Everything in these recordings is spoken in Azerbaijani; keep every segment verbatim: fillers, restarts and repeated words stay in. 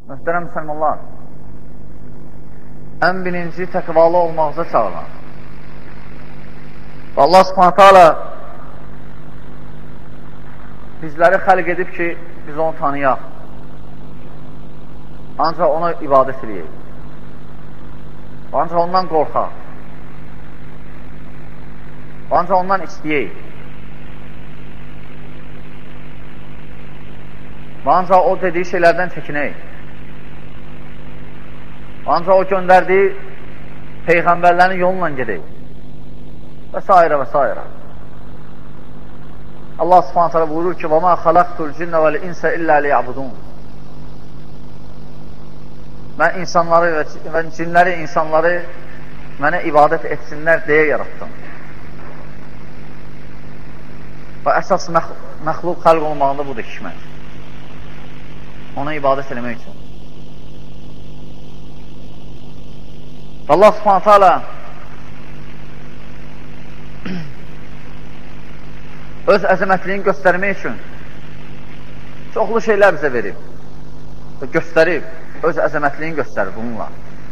Möhtərəm müsəlmanlar, ən birinci təqvalı olmağıza çağıran. Allah subhanətə alə bizləri xəlq edib ki, biz onu tanıyaq. Ancaq ona ibadət edəyik. Ancaq ondan qorxaq. Ancaq ondan istəyək. Ancaq o dediyi şeylərdən çəkinək. Ancaq o göndərdiyi peyğəmbərlərin yolunla gedək. Və s. və s. Allah subhanətə alə buyurur ki, وَمَا خَلَقْتُ الْجِنَّ وَالْاِنْسَ إِلَّا لِيَعْبُدُونَ Mən insanları və cinləri, insanları mənə ibadət etsinlər deyə yaratdım. Və əsas məxluq xəlq olmağında budur hikmət. Ona ibadət eləmək üçün. Allah subhanətə alə öz əzəmətliyini göstərmək üçün çoxlu şeylər bizə verib və göstərib, öz əzəmətliyini göstərir bununla.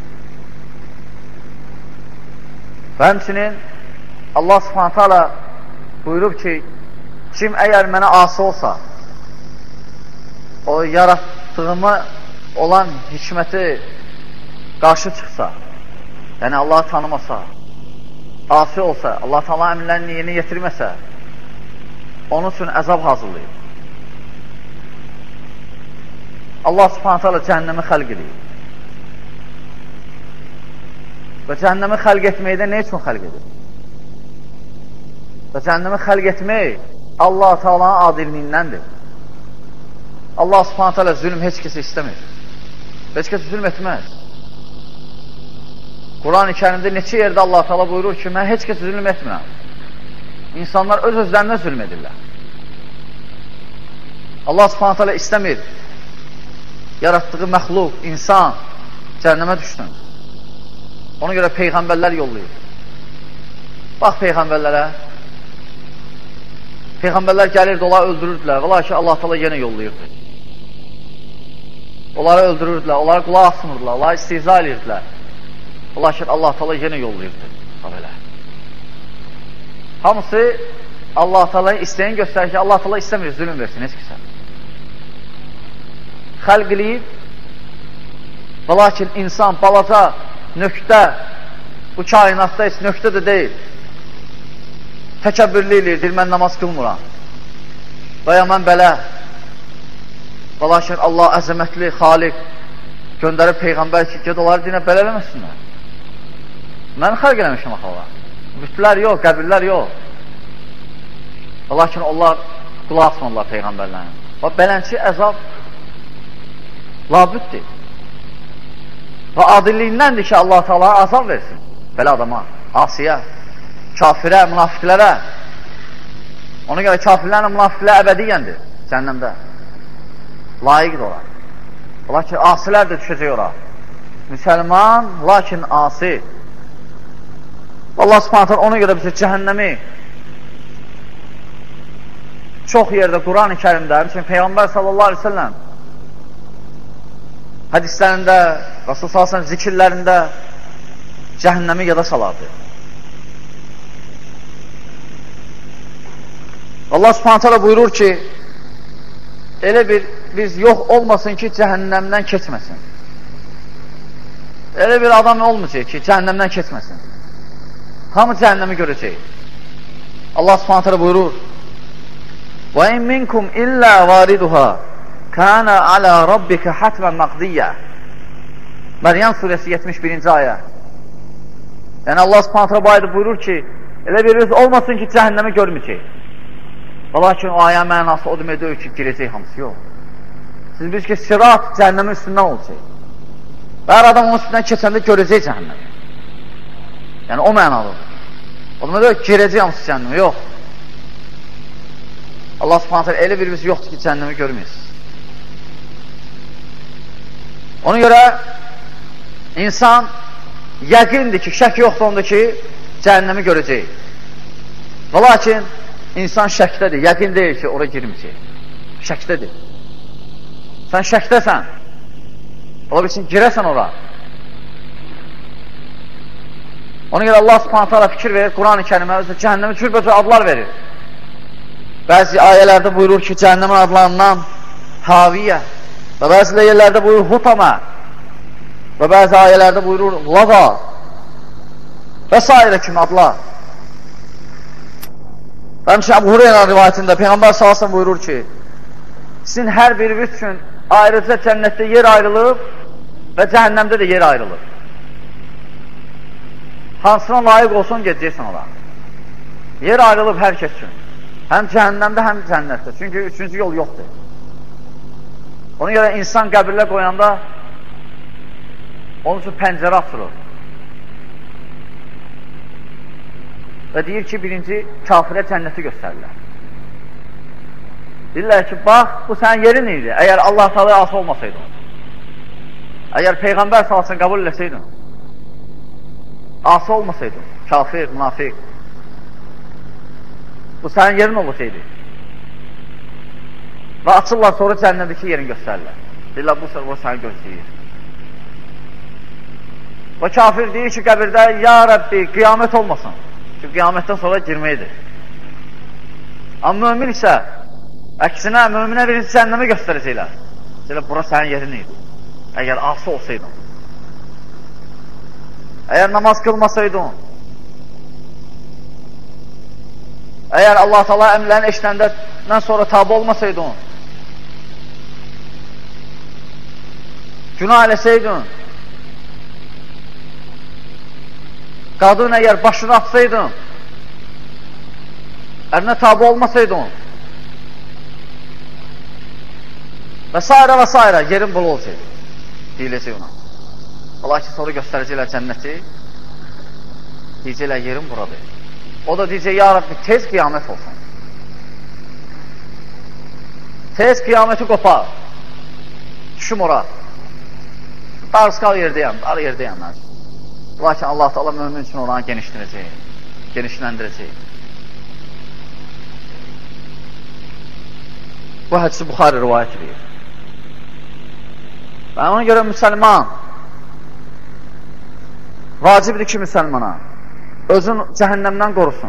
Və həmçinin Allah subhanətə alə buyurub ki, kim əgər mənə asi olsa, o yaratdığımı olan hikməti qarşı çıxsa, yəni Allahı tanımasa, asi olsa, Allah Teala əmrlərini yerinə yetirməsə, onun üçün əzab hazırlayıb. Allah subhanətə alə cəhənnəmi xəlq edib. Və cəhənnəmi xəlq etməkdə nə üçün xəlq edib? Və cəhənnəmi xəlq etmək Allah Teala'nın adilliğindəndir. Allah subhanətə alə zülm heç kəsi istəmir. Heç kəsi zülm etməz. Quran-ı Kərimdə neçə yerdə Allah Teala buyurur ki, mən heç kəsi zülm etmirəm. İnsanlar öz özlərinə zülm edirlər. Allah subhanətə alə istəmir. Yaratdığı məxluq, insan cəhənnəmə düşsün. Ona görə peyğəmbərlər yollayır. Bax peyğəmbərlərə. Peyğəmbərlər gəlirdi, onları öldürürdülər. Və lakin Allah Teala yenə yollayırdı. Onları öldürürdülər, onları qulaq asmırdılar, onları istihza edirdilər. Və lakin Allah Teala yenə yollayırdı. Hamısı Allah Teala'yı istəyən göstərir ki, Allah Teala istəmir, zülm versin, heç kəsə. Xəlq eləyib və lakin insan balaca nöqtə bu kainatda heç nöqtə də deyil. Təkəbbürlü eləyir, mən namaz qılmıram. Və ya mən belə. Və lakin Allah əzəmətli, xaliq göndərib peyğəmbər ki, ged onları dinə belə eləməsinlər. Mən xəlq eləmişim axı Allah. Bütlər yox, qəbirlər yox. Və lakin onlar qulaq asmırlar peyğəmbərlərin. Və belənçi əzab labüddür. Və adilliyindəndir ki, Allah Teala azab versin. Belə adama, asiyə, kafirə, münafiqlərə. Ona görə kafirlərlə münafiqlər əbədiyyəndir cəhənnəmdə. Layiqdir olar. Lakin asilər də düşəcək olar. Müsəlman, lakin asi. Allah subhanətən ona görə bizə cəhənnəmi çox yerdə Quran-ı Kərimdə, həmçinin Peyğəmbər sallallahu aleyhi ve sellem hədislərində, Rasul sallallahu aleyhi ve sellem zikirlərində cəhənnəmi yada salardı. Allah subhanətə alə buyurur ki, elə bir biz yox olmasın ki, cəhənnəmdən keçməsin. Elə bir adam olmayacaq ki, cəhənnəmdən keçməsin. Hamı cəhənnəmi görəcək. Allah subhanətə alə buyurur, وَاِنْ مِنْكُمْ إِلَّا وَارِدُهَا كَانَ عَلَى رَبِّكَ حَتْمًا مَقْدِيَّ Məryəm surəsi yetmiş birinci ayə. Yəni Allah subhanətə alə bu ayədə buyurur ki, elə bir öz olmasın ki, cəhənnəmi görməyəcək. Və lakin o ayə mənası o demək deyil ki, girəcək hamısı, yox. Siz bilirsiniz ki, sirat cəhənnəmin üstündən olacaq. Və hər adam onun üstündən keçəndə görəcək cəhənnəmi. Yəni o mənalıdır. O demək deyil ki, girəcək hamısı cəhənnəmi, yox. Allah subhanətə alə elə bir biz yoxdur ki, cəhənnəmi görməyəsiniz. Ona görə insan yəqindir ki, şək yoxdur onda ki, cəhənnəmi görəcək. Və lakin insan şəkdədir, yəqin deyil ki, oraya girməyəcək. Şəkdədir. Sən şəkdəsən. Ola bilsin, girəsən ora. Ona görə Allah Subhanahu taala fikir verir, Quran-ı Kərimə özü cəhənnəmi cürbəcür adlar verir. Bəzi ayələrdə buyurur ki, cəhənnəmin adlarından Haviyyə və bəzi yerlərdə buyurur Hutama və bəzi ayələrdə buyurur Lava və s. kimi adlar. Həmçinin Əbu Hureyra rivayətində Peyğəmbər sallallahu əleyhi və səlləm buyurur ki, sizin hər biriniz üçün ayrıca cənnətdə yer ayrılıb və cəhənnəmdə də yer ayrılıb. Hansına layiq olsun, gedəcəksən ora. Yer ayrılıb hər kəs üçün. Həm cəhənnəmdə, həm cənnətdə. Çünki üçüncü yol yoxdur. Ona görə insan qəbirlə qoyanda onun üçün pəncərə açılır. Və deyir ki, birinci kafirə cənnəti göstərirlər. Deyirlər ki, bax, bu sənin yerin idi. Əgər Allah Teala ası olmasaydın, əgər Peyğəmbər salsın qəbul eləsəydin, ası olmasaydın, kafir, münafiq, bu sənin yerin olsaydı. Və açırlar, sonra cənnədəki yerini göstərirlər. Deyirlər, bu sənin səni gözləyir. Və kafir deyir ki, qəbirdə, ya Rəbbi, qiyamət olmasın. Çünki qiyamətdən sonra girməkdir. Amma mömin isə, əksinə, möminə birinci cəhənnəmə göstərəcəklər. Deyirlər, bura sənin yerin idi. Əgər ası olsaydın. Əgər namaz qılmasaydın, əgər Allah Teala əmrlərini eşitəndən sonra tabi olmasaydın, günah eləsəydin, qadın əgər başını atsaydın, ərinə tabi olmasaydın və s. və s. yerin bol olsaydı, deyiləcək ona. Allah ki, sonra göstərəcəklər cənnəti, deyəcəklər yerin buradır. O da deyəcək, ya Rabbi, tez qiyamət olsun. Tez qiyaməti qopar. Düşüm ora. Darıskal yerdəyəm, dar yerdəyəm. Lakin Allah Teala mömin üçün oranı genişlənəcək, genişləndirəcək. Bu hədisi Buxari rivayət edir. Və ona görə müsəlman vacibdir ki, müsəlmana özün cəhənnəmdən qorusun.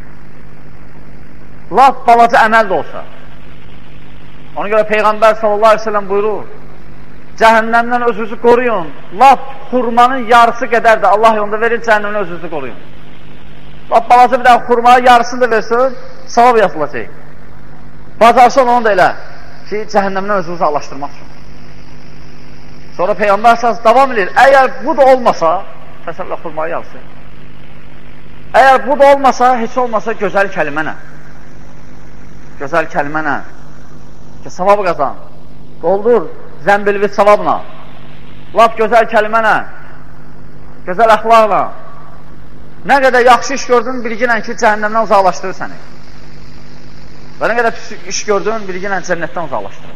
Laf balaca əməl də olsa. Ona görə Peyğəmbər sallallahu aleyhi ve sellem buyurur, cəhənnəmdən özünüzü qoruyun. Laf xurmanın yarısı qədər də Allah yolunda verin, cəhənnəmdən özünüzü qoruyun. Laf balaca bir dənə xurmanın yarısını da versin, savab yazılacaq. Bacarsan onu da elə ki, cəhənnəmdən özünüzü allaşdırmaq üçün. Sonra Peyğəmbər sallallahu davam edir. Əgər bu da olmasa, təsəvvürlə xurmanın yarısı. Əgər bu da olmasa, heç olmasa gözəl kəlimənə. Gözəl kəlimənə. Ki, savab qazan. Doldur zəmbilvi savabla. Laf gözəl kəlimənə. Gözəl əxlaqla. Nə qədər yaxşı iş gördün, bilginən ki, cəhənnəmdən uzaqlaşdırır səni. Və nə qədər pis iş gördün, bilginən cənnətdən uzaqlaşdırır.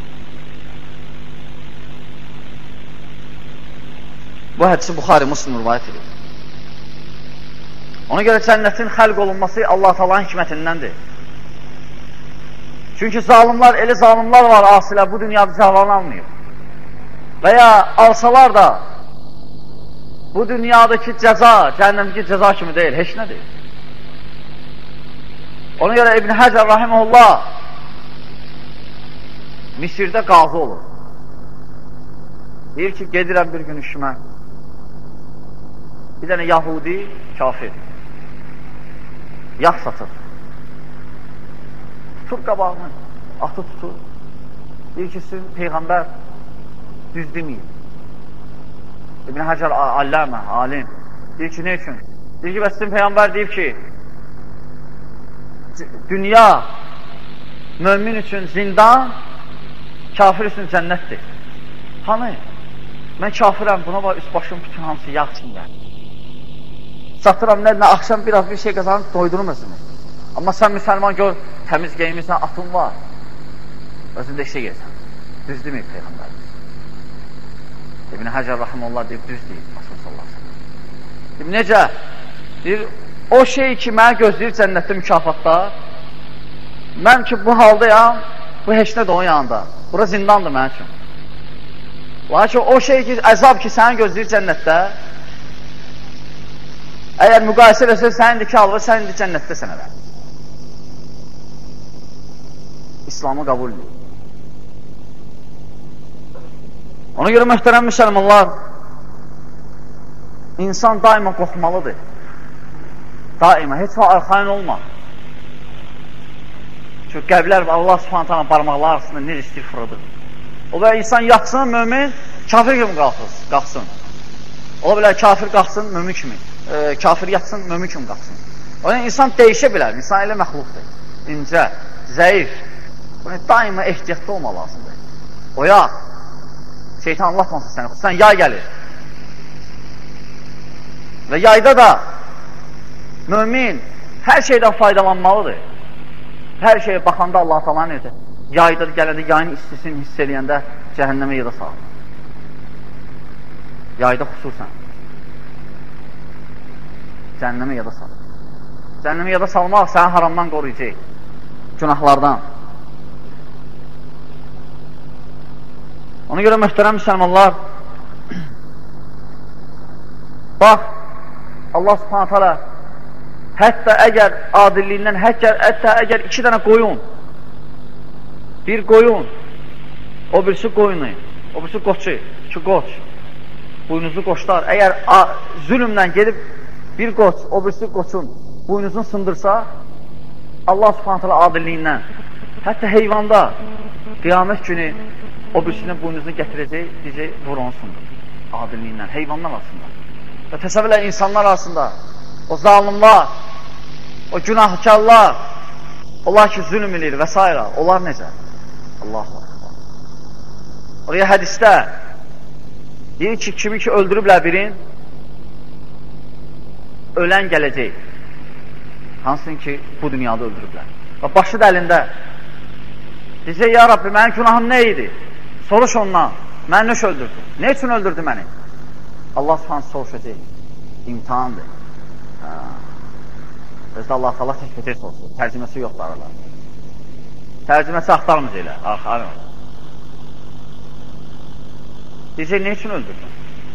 Bu hədisi Buxari Müslim rivayət edir. Ona görə cənnətin xəlq olunması Allah Taala'nın hikmətindəndir. Çünki zalimlar, elə zalimlar var, asilər bu dünyada cəzalarını almayıb. Və ya alsalar da bu dünyadakı cəza, cəhənnəmdəki cəza kimi deyil, heç nə deyil. Ona görə İbn Həcər rahimehullah Misirdə qazı olur. Deyir ki, gedirəm bir gün işimə. Bir dənə Yahudi kafir. Yağ satır. Tutur qabağını, atı tutur. Deyir ki, sizin Peyğəmbər düz deməyib. İbn Həcər alləmə, alim. Deyir ki, ne üçün? Deyir ki, bəs sizin Peyğəmbər deyib ki, dünya mömin üçün zindan, kafir üçün cənnətdir. Hanı? Mən kafirəm, buna var, üst başım bütün hamısı yağ çinlər. Satıram, nə, nə, axşam biraz bir şey qazanıb doydurur özünü. Amma sən müsəlman gör, təmiz geymirsən, atın var. Özündə işə gelsən. Düz deməyib Peyğəmbər. İbn Həcər rahimehullah deyib, düz deyib. Deyib, necə? Deyir, o şey ki, mənə gözləyir cənnətdə mükafatda, mən ki, bu haldayam, bu heç nədir onun yanında. Bura zindandır mənə üçün. Lakin o şey ki, əzab ki, səni gözləyir cənnətdə, əgər müqayisə eləsə, sən indi ki, alır, sən indi cənnətdə sənə və. İslamı qəbul edir. Ona görə möhtərəm müsəlmanlar, insan daima qorxmalıdır. Daima, heç vaxt arxain olma. Çünki qəblər Allah subhanətələ barmaqlar arasında necə istəyir fırıdır. O və insan yaxsın, mömin, kafir kimi qalxsın. Ola bilər, kafir qalxsın, mömin kimi. E, kafir yatsın, mömin kimi qalxsın. O yəni, insan dəyişə bilər, insan elə məxluqdur. İncə, zəif. Bunu daima ehtiyatda olma lazımdır. Oyaq. Şeytan anlatmasın səni, xüsusən yay gəlir. Və yayda da mömin hər şeydən faydalanmalıdır. Hər şeyə baxanda Allah talan edir. Yayda gələndə, yayın istisini hiss eləyəndə cəhənnəmə yada salır. Yayda xüsusən. Cəhənnəmə yada salır. Cəhənnəmə yada salmaq səni haramdan qoruyacaq. Günahlardan. Ona görə möhtərəm müsəlmanlar, bax, Allah subhanət hələ hətta əgər adilliyindən, hətta, hətta əgər iki dənə qoyun, bir qoyun, o birisi qoyunu, o birisi qoçu, iki qoç, buynuzu qoçlar, əgər zülümlə gedib bir qoç, o birisi qoçun buynuzunu sındırsa, Allah subhanət hələ adilliyindən, hətta heyvanda qiyamət günü o birisinin buynuzunu gətirəcək, deyəcək, vur onu sındır, adilliyindən, heyvanlar arasında. Və təsəvvürlə insanlar arasında, o zalimlar, o günahkarlar, onlar ki, zülm edir və s. Onlar necə? Allahu Akbar. Oraya hədisdə deyir ki, kimi ki öldürüblər birin, ölən gələcək. Hansın ki, bu dünyada öldürüblər. Və başı da əlində. Deyəcək, ya Rabbi, mənim günahım nə idi? Soruş ondan, məni nöş öldürdü? Ne üçün öldürdü məni? Allah subhanə soruşacaq. İmtihandır. Özdə Allah Allah təkbətər soruşur. Tərcüməsi yoxdur aralar. Tərcüməsi axtarmız elə. Arxarım. Deyəcək, ne üçün öldürdün?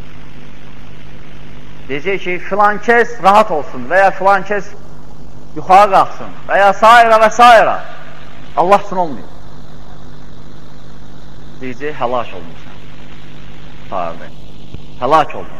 Deyəcək ki, filan kəs rahat olsun və ya filan kəs yuxarı qalxsın və ya s. və s. Allah üçün olmuyor. Deyəcək, həlak olmuşsan. Tarihdə. Həlak olmuş.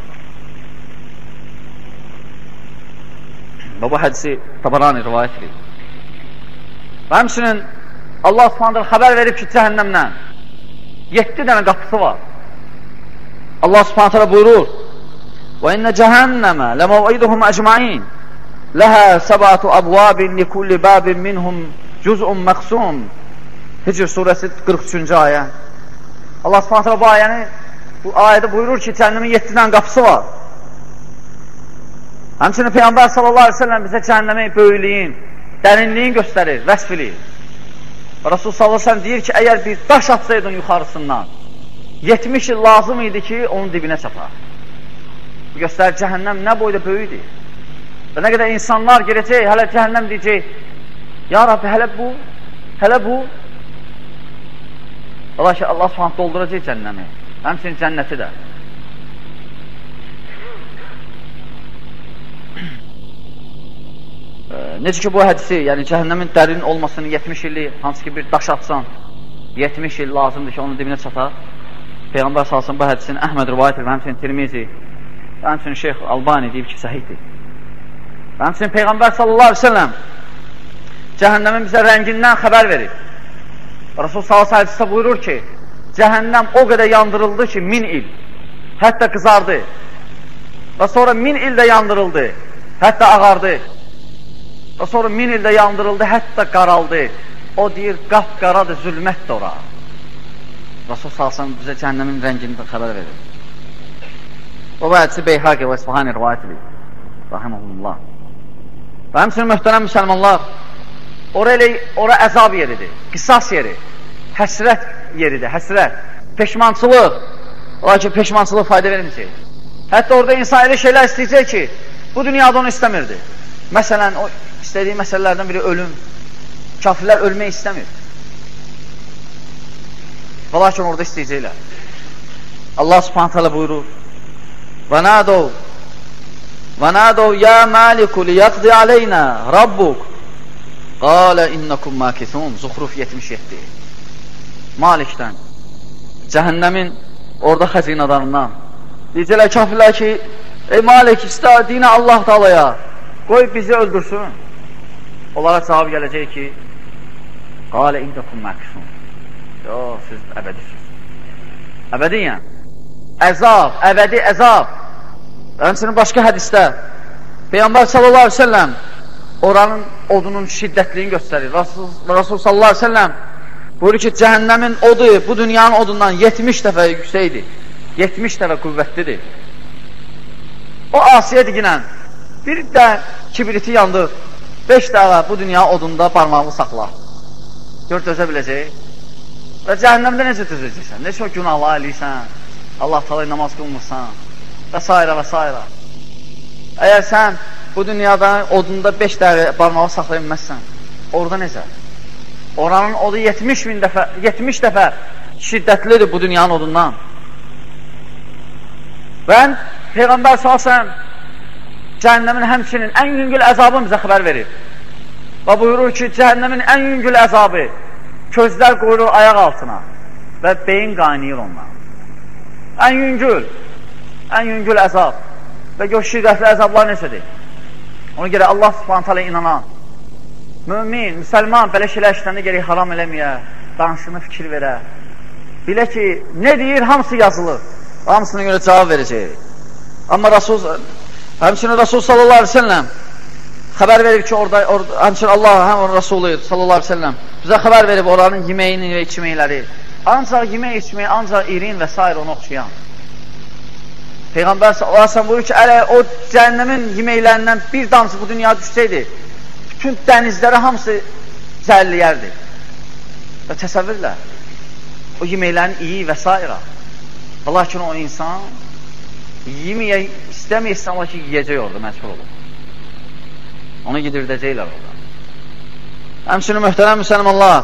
Və bu hədisi Tabarani rivayət edir. Və həmçinin Allah subhanədə xəbər verib ki, cəhənnəmdən yeddi dənə qapısı var. Allah subhanətələ buyurur: Və innə cəhənnəmə ləməviduhum əcmain ləhə səbatu əbvabin likulli bəbin minhum cüz'un məqsum. Hicr surəsi qırx üçüncü ayə. Allah subhanətələ bu ayəni, bu ayədə buyurur ki, cəhənnəmin yeddi dənə qapısı var. Həmçinin Peyğəmbər sallallahu aleyhi ve sellem bizə cəhənnəmin böyüklüyün, dərinliyin göstərir, vəsf edir. Rasul sallallahu aleyhi ve sellem deyir ki, əgər bir daş atsaydın yuxarısından, yetmiş il lazım idi ki, onun dibinə çapar. Bu göstərir, cəhənnəm nə boyda böyüdür. Və nə qədər insanlar girəcək, hələ cəhənnəm deyəcək, ya Rabbi, hələ bu, hələ bu. Allah ki, Allah subhanət dolduracaq cəhənnəmi, həmçinin cənnəti də. Necə ki, bu hədisi, yəni cəhənnəmin dərin olmasını yetmiş illik, hansı ki bir daş atsan, yetmiş il lazımdır ki, onun dibinə çatar. Peyğəmbər salsın bu hədisini Əhməd rivayət edir, həmçinin Tirmizi, həmçinin Şeyx Albani deyib ki, səhiddir. Həmçinin Peyğəmbər sallallahu aleyhi ve sellem cəhənnəmin bizə rəngindən xəbər verir. Rasul sallallahu aleyhi ve sellem buyurur ki, cəhənnəm o qədər yandırıldı ki, min il, hətta qızardı. Və sonra min ildə yandırıldı, hətta ağardı. Və sonra min ildə yandırıldı, hətta qaraldı. O deyir, qapqaradır, zülmətdir ora. Rasul salsın bizə cəhənnəmin rəngini də xəbər verir. O vədisi Beyhaqi və İsfahani rivayət edir. Rahiməhullah. Və həmçinin möhtərəm müsəlmanlar, ora, elə, ora əzab yeridir, qisas yeri, həsrət yeridir, həsrət, peşmançılıq. Ola ki, peşmançılıq fayda verməyəcək. Hətta orada insan elə şeylər istəyəcək ki, bu dünyada onu istəmirdi. Məsələn, o istədiyi məsələlərdən biri ölüm. Kafirlər ölmək istəmir. Və lakin orada istəyəcəklər. Allah subhanahu teala buyurur. Və nədəv və nədəv ya məliku liyəqdi aleynə rabbuk qalə innəkum məkithun. Zuhruf yetmiş yeddi. Malikdən, cəhənnəmin orada xəzinədarından deyəcəklər kafirlər ki, ey Malik, istər dinə Allah Taalaya, qoy bizi öldürsün. Onlara cavab gələcək ki, qalə innəkum məkithun. Yox, siz əbədisiniz. Əbədiyyən. Əzab, əbədi əzab. Həmçinin başqa hədisdə Peyğəmbər sallallahu aleyhi ve sellem oranın odunun şiddətliyini göstərir. Rasul, Rasul sallallahu aleyhi ve sellem buyurur ki, cəhənnəmin odu bu dünyanın odundan yetmiş dəfə yüksəkdir. yetmiş dəfə qüvvətlidir. O asiyə diginən bir də kibriti yandır, beş dəfə bu dünya odunda parmağını saxlar. Gör, dözə biləcək. Və cəhənnəmdə necə dözəcəksən? Necə o günahlar eləyirsən? Allah Taalaya namaz qılmırsan və s. və s. Əgər sən bu dünyada odunda beş dəfə parmağı saxlaya bilməzsən, orada necə? Oranın odu yetmiş min dəfə, yetmiş dəfə şiddətlidir bu dünyanın odundan. Və Peyğəmbər sallallahu əleyhi və səlləm cəhənnəmin həmçinin ən yüngül əzabını bizə xəbər verir. Və buyurur ki, cəhənnəmin ən yüngül əzabı közlər qoyulur ayaq altına və beyin qaynayır ondan. Ən yüngül, ən yüngül əzab və gör şiddətli əzablar necədir? Ona görə Allah subhanahu teala inanan, mümin, müsəlman belə şeylər işləndə gerək haram eləməyə, danışını fikir verə. Bilə ki, nə deyir, hamısı yazılır. Hamısına görə cavab verəcək. Amma Rasul, həmçinin Rasul sallallahu aleyhi ve sellem xəbər verib ki, orada, orada həmçinin Allah, həm onun Rasulü sallallahu aleyhi ve sellem bizə xəbər verib oranın yeməyini və içməkləri. Ancaq yemək içmək, ancaq irin və s. onu oxşayan. Peyğəmbər sallallahu aleyhi ve sellem buyurur ki, ələ o cəhənnəmin yeməklərindən bir damcı bu dünya düşsəydi, bütün dənizləri hamısı zərliyərdi. Və təsəvvürlə, o yeməklərin iyi və s. Lakin o insan yeməyə istəməyirsən, ola ki, yiyəcək orada, məcbur olur. Onu gidirdəcəklər orada. Həmçinin möhtərəm müsəlmanlar,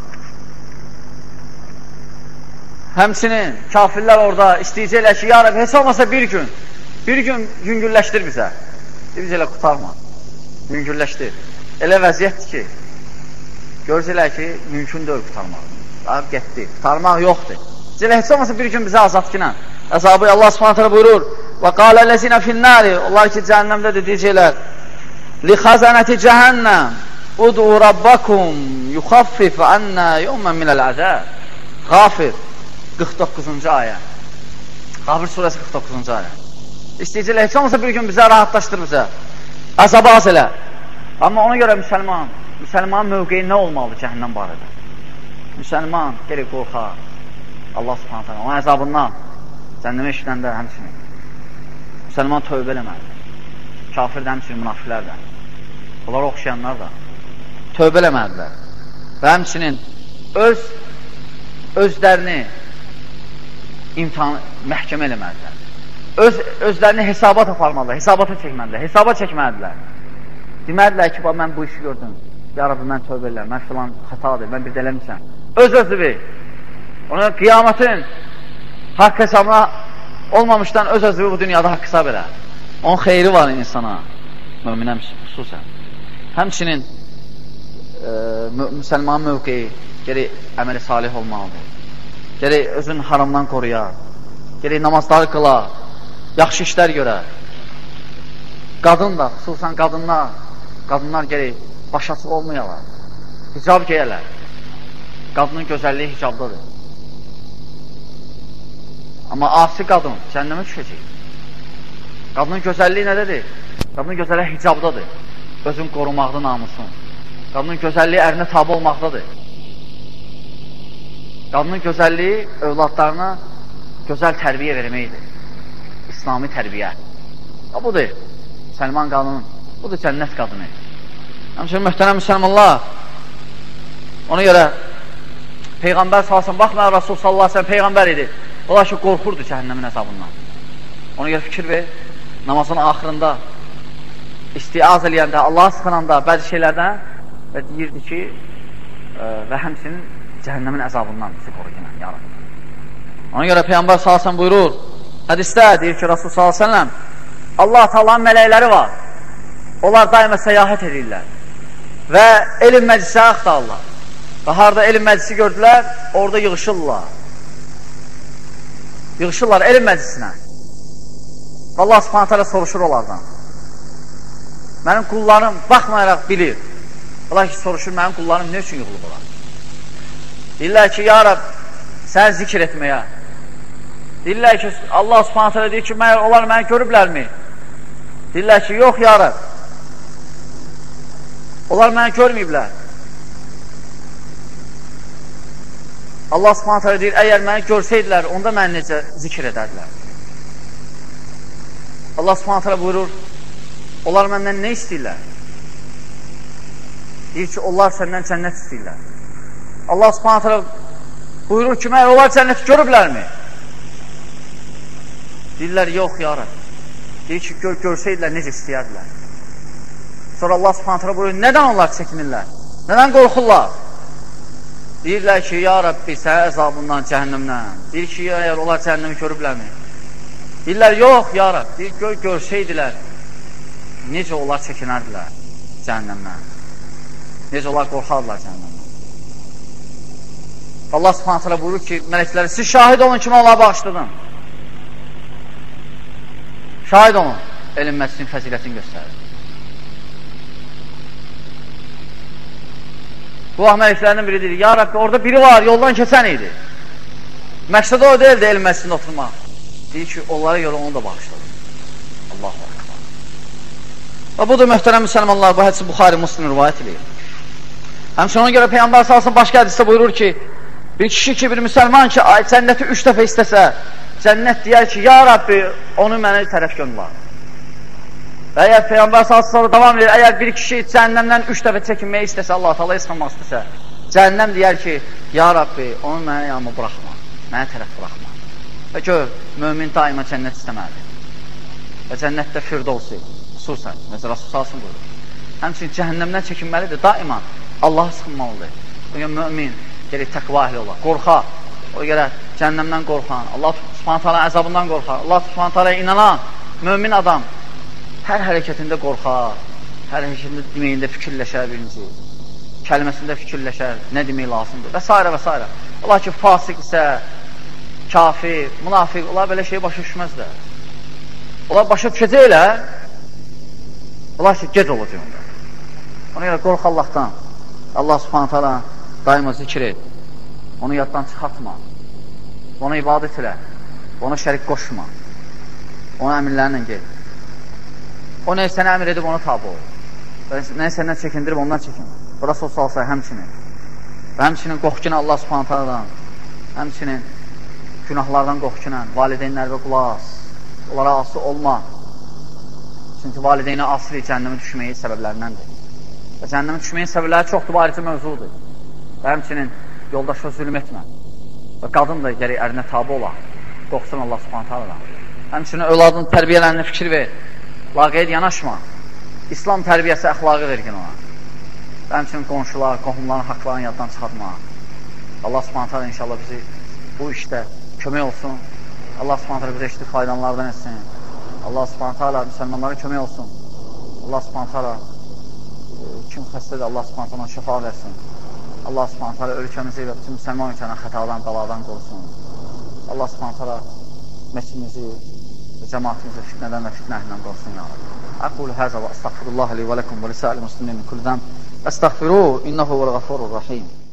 həmçinin kafirlər orada istəyəcəklər ki, ya Rabbi, heç olmasa bir gün, bir gün yüngülləşdir bizə. Bizə qutarma, yüngülləşdir. Elə vəziyyətdir ki, görəcəklər ki, mümkün deyil qutarmaq. Abi, getdi, qutarmaq yoxdur. Deyəcəklər, heç olmasa bir gün bizə azadkinə. Əzabı Allah subhanahu teala buyurur, və qalə ləzinə finnəri, onlar ki, cəhənnəmdədir, deyəcəklər, li xəzənəti cəhənnəm, udu rabbakum, yuxaffif ənnə yevmən minəl əzəb. Qafir, qırx doqquzuncu ayə. Qafir surəsi qırx doqquzuncu ayə. İstəyəcəklər, heç olmasa bir gün bizə rahatlaşdır bizə. Əzabı az elə. Amma ona görə müsəlman, müsəlmanın mövqeyi nə olmalıdır cəhənnəm barədə? Müsəlman gerək qorxa Allah subhanahu teala, onun əzabından cəhənnəmə işləndə həmçinin müsəlman tövbə eləməlidir. Kafir də həmçinin münafiqlər də, onlara oxşayanlar da tövbə eləməlidirlər və həmçinin öz özlərini imtihan, məhkəmə eləməlidirlər. Öz, özlərini hesabat aparmalıdırlar, hesabata çəkməlidirlər, hesaba çəkməlidirlər. Demədilər ki, mən bu işi gördüm, ya Rabbi, mən tövbə edirlər, mən filan xətadır, mən bir də eləmişəm. Öz özü ona qiyamətin haqq hesabına olmamışdan öz özü bu dünyada haqq hesab elə. Onun xeyri var insana, möminə xüsusən. Həmçinin e, müsəlman mövqeyi gerək əməli salih olmalıdır. Gerək özün haramdan qoruyar, gerək namazları qılar, yaxşı işlər görə. Qadın da, xüsusən qadınlar, qadınlar gerək baş açıq olmayalar, hicab geyələr. Qadının gözəlliyi hicabdadır. Amma asi qadın cəhənnəmə düşəcək. Qadının gözəlliyi nədədir? Qadının gözəlliyi hicabdadır. Özün qorumaqda namusun. Qadının gözəlliyi ərinə tabi olmaqdadır. Qadının gözəlliyi övladlarına gözəl tərbiyə verməkdir. İslami tərbiyə. O budur. Səlman qadının. Budur cənnət qadını. Həmçinin möhtərəm müsəlmanlar, ona görə Peyğəmbər salsın, baxmayaq Rasul sallallahu aleyhi ve sellem Peyğəmbər idi. Olar ki, qorxurdu cəhənnəmin əzabından. Ona görə fikir ver, namazın axırında istiaz eləyəndə, Allah'a sıxınanda bəzi şeylərdən və deyirdi ki, ə, və həmsinin cəhənnəmin əzabından bizi qoru yenə, ya Rabbi. Ona görə Peyğəmbər sallallahu əleyhi və səlləm buyurur, hədisdə deyir ki, Rasul sallallahu əleyhi və səlləm, Allah Taala'nın mələkləri var. Onlar daima səyahət edirlər və elm məclisi axtarırlar. Və harada elm məclisi gördülər, orada yığışırlar. Yığışırlar elm məclisinə. Allah Subhanahu taala soruşur onlardan. Mənim qullarım baxmayaraq bilir. Allah ki, soruşur, mənim qullarım nə üçün yığılıb olar? Deyirlər ki, ya Rab, sən zikr etməyə. Deyirlər ki, Allah Subhanahu taala deyir ki, məyər onlar məni görüblərmi? Deyirlər ki, yox ya Rab. Onlar məni görməyiblər. Allah Subhanahu taala deyir, əgər məni görsəydilər, onda məni necə zikr edərdilər? Allah Subhanahu taala buyurur, onlar məndən nə istəyirlər? Deyir ki, onlar səndən cənnət istəyirlər. Allah Subhanahu taala buyurur ki, məyər onlar cənnəti görüblərmi? Deyirlər, yox ya Rab. Deyir ki, gör, görsəydilər, necə istəyərdilər? Sonra Allah Subhanahu taala buyurur, nədən onlar çəkinirlər? Nədən qorxurlar? Deyirlər ki, ya Rabbi, sənə əzabından, cəhənnəmdən. Deyir ki, əgər onlar cəhənnəmi görüblərmi? Deyirlər, yox, ya Rabbi. Deyir, gör, görsəydilər, necə onlar çəkinərdilər cəhənnəmdən? Necə onlar qorxardılar cəhənnəmdən? Allah Subhanahu taala buyurur ki, mələkləri, siz şahid olun kimi Allah'a bağışladım. Şahid olun, elm məclisinin fəzilətini göstərir. Bu ah mələklərinin biri deyir, ya Rabbi, orada biri var, yoldan keçən idi. Məqsədə o deyildi elm məclisində oturmaq. Deyir ki, onlara görə onu da bağışladım. Allahu Akbar. Və budur, möhtərəm müsəlmanlar, bu hədisi Buxari Müslim rivayət edir. Həmçinin ona görə Peyğəmbər sallallahu əleyhi və səlləm başqa hədisdə buyurur ki, bir kişi ki, bir müsəlman ki, cənnəti üç dəfə istəsə, cənnət deyər ki, ya Rabbi, onu mənə tərəf göndər. Və əgər Peyğəmbər sallallahu əleyhi və səlləm davam edir, əgər bir kişi cəhənnəmdən üç dəfə çəkinməyi istəsə, Allah Taala isxanmaq istəsə, cəhənnəm deyər ki, ya Rabbi, onu mənə yanıma buraxma, mənə tərəf buraxma. Və gör, mömin daima cənnət istəməlidir. Və cənnətdə firdovsi, xüsusən, necə Rasul sallallahu əleyhi və səlləm buyurur. Həmçinin cəhənnəmdən çəkinməlidir, daima Allaha sıxınmalıdır. Bugün mömin gerək təqva əhli olar, qorxa, o görə cəhənnəmdən qorxan, Allah Subhanahu taala əzabından qorxar, Allah Subhanahu taala inanan mömin adam hər hərəkətində qorxar, hər hərəkətində deməyində fikirləşər birinci, kəlməsində fikirləşər, nə demək lazımdır və s. və s. Allah ki, fasik isə, kafir, münafiq, onlar belə şeyi başa düşməzlər. Onlar başa düşəcəklər, onlar ki, gec olacaq onda. Ona görə qorx Allahdan, Allah Subhanahu taala daima zikr et, onu yaddan çıxartma, ona ibadət elə, ona şərik qoşma, ona əmirlərlə gel. O nə sənə əmr edib, ona tabi ol. Nə səndən çəkindirib, ondan çəkin. Burası o salsa həmçinin. Və həmçinin qorxkina Allah Subhanahu taaladan, həmçinin günahlardan qorxkina, valideynlərə qulaq as, onlara asi olma. Çünki valideynə asili cəhənnəmə düşməyi səbəblərindəndir. Və cəhənnəmə düşməyin səbəbləri çoxdur, ayrıca mövzudur. Və həmçinin yoldaşa zülm etmə. Və qadın da gərək ərinə tabi ola, qorxsun Allah Subhanahu taaladan. Həmçinin övladın tərbiyələrinə fikir ver. Laqeyd yanaşma, İslam tərbiyəsi əxlaqı vergin ona. Və həmçinin qonşular, qohumların haqlarını yaddan çıxartma. Allah Subhanahu taala inşallah bizi bu işdə kömək olsun. Allah Subhanahu taala bizə eşitdik faydalardan etsin. Allah Subhanahu taala müsəlmanlara kömək olsun. Allah Subhanahu taala kim xəstədir, Allah Subhanahu taala şəfa versin. Allah Subhanahu taala ölkəmizi və bütün müsəlman ölkəni xətadan, bəladan qorusun. Allah Subhanahu taala məscidimizi cemaatimizi fitnədən və fitnə əhlindən qorusun ya Rabbi. Aqulu həzə və əstəğfirullah li və ləkum və lisə'il muslimin min kulli zəm. Əstəğfiruhu innehu vəl-ğafurur rahim.